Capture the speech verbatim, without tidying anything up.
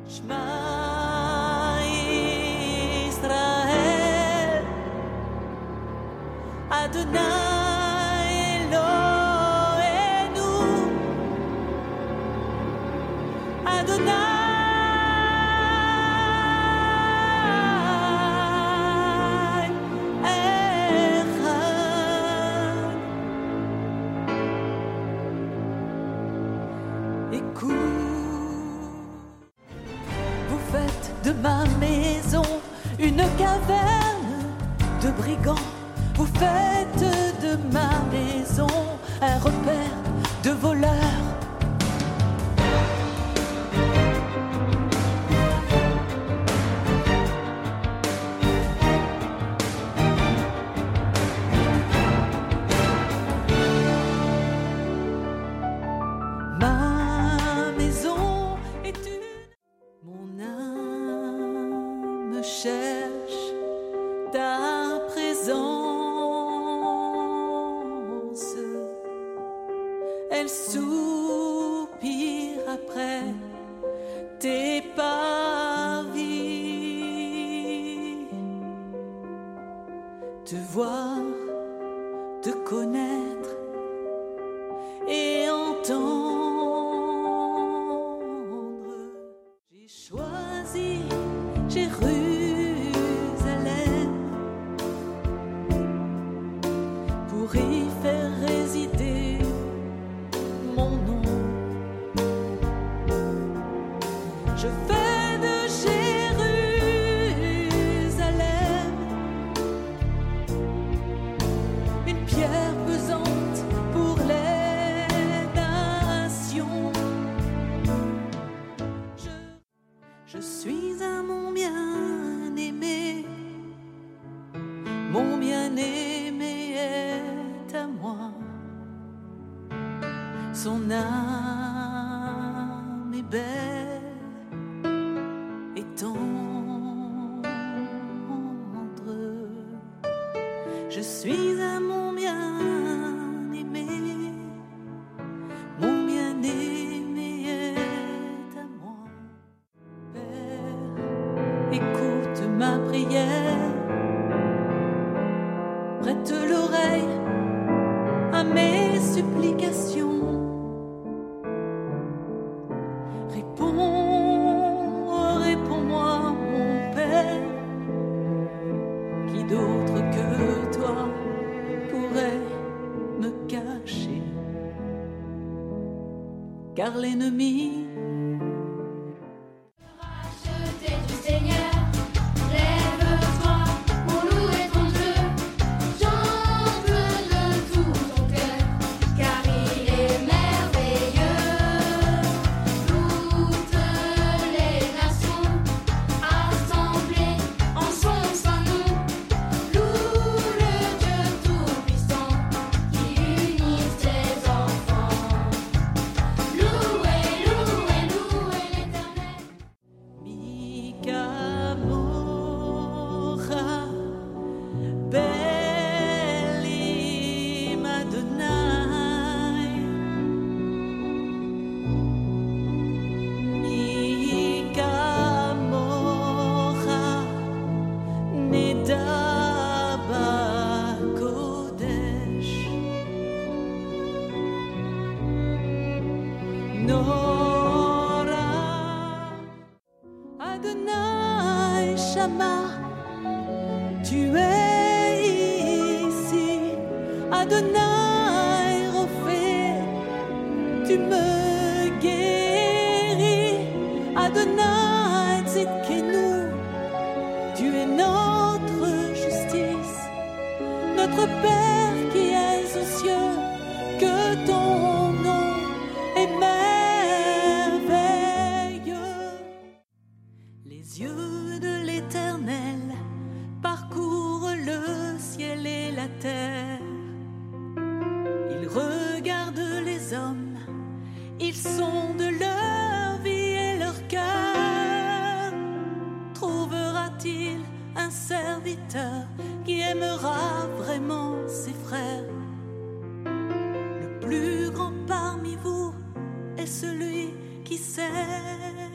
Shema Yisrael, Adonai Eloheinu, Adonai Echad. Écoute, vous faites de ma maison une caverne de brigands. Vous faites de ma maison un repère de voleurs. Ma maison est une... Mon âme cherche ta présence. Elle soupire après tes parvis. Te voir, te connaître et entendre. J'ai choisi Jérusalem pour y faire résider mon nom. Je fais de Jérusalem une pierre pesante pour les nations. Je, je suis un mon bien-aimé, mon bien-aimé est à moi. Son âme est belle et tendre. Je suis à mon bien-aimé, mon bien-aimé est à moi. Père, écoute ma prière, prête l'oreille à mes supplications. Réponds, réponds-moi, mon Père. Qui d'autre que toi pourrait me cacher? Car l'ennemi Racheté du Seigneur, lève-toi pour louer ton Dieu. Chante de tout ton cœur, car il est merveilleux. Toutes les nations assemblées en son saint nom louent le Dieu tout-puissant qui unit ses enfants. Louez, louez, louez l'Éternel. Mikamocha Belim Adonai, Mikamocha Nida Bakodesh. Nora Adonai Shama, tu es ici. Adonai Rophé, tu me guéris. Adonai Tzidkenu, tu es notre justice. Notre Père qui es aux cieux, que ton nom est merveilleux. Les yeux de l'Éternel parcourent le ciel et la terre. Il regarde les hommes, ils sondent leur vie et leur cœur. Trouvera-t-il un serviteur qui aimera vraiment ses frères? Le plus grand parmi vous est celui qui sait